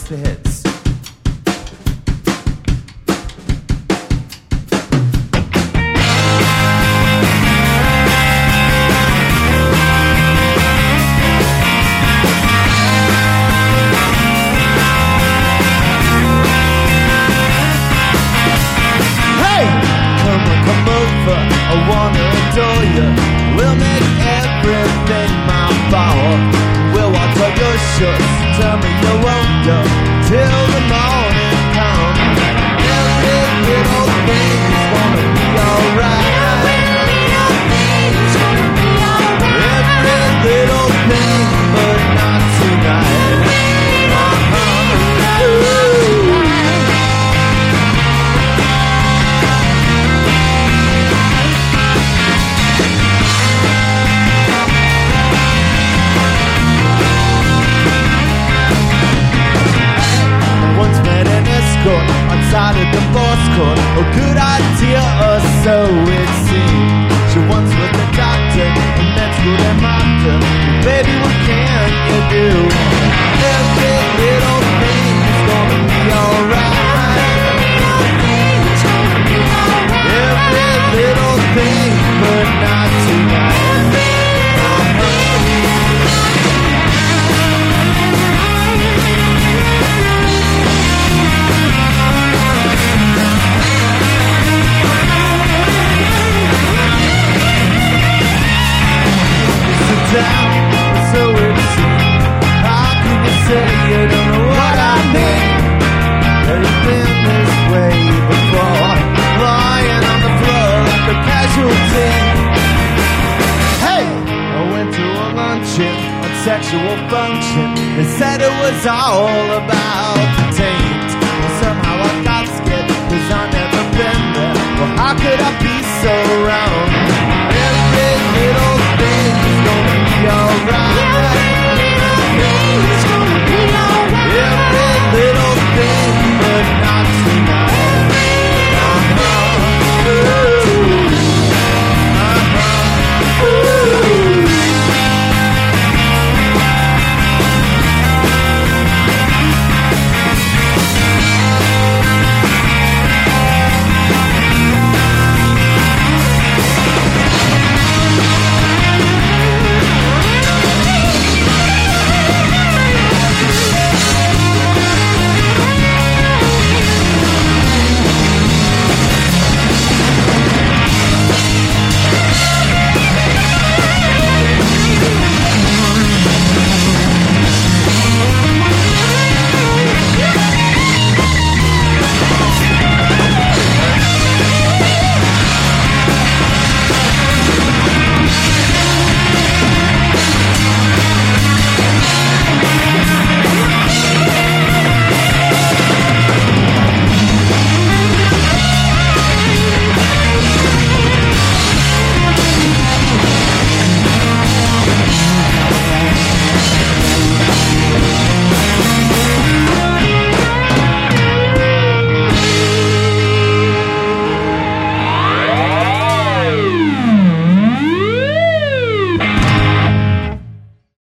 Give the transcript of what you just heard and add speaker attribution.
Speaker 1: greatest hits. Come over, I wanna adore you. We'll make everything my power. We'll watch all your shows, tell me you won't go till the morning comes. Every little thing is gonna be alright. Every little thing, but not tonight. Outside of the boss court, a good idea or so it seemed. She once was a doctor, and that's what I'm after. Baby, what can you do? Every little thing is gonna be alright. Every little thing, but not tonight. So it seems. How can you say you don't know what I mean? I've been this way before, lying on the floor like a casualty. Hey, I went to a luncheon on sexual function. They said it was all about the taint. But somehow I got scared, 'cause I've never been there. Well, how could I be so wrong?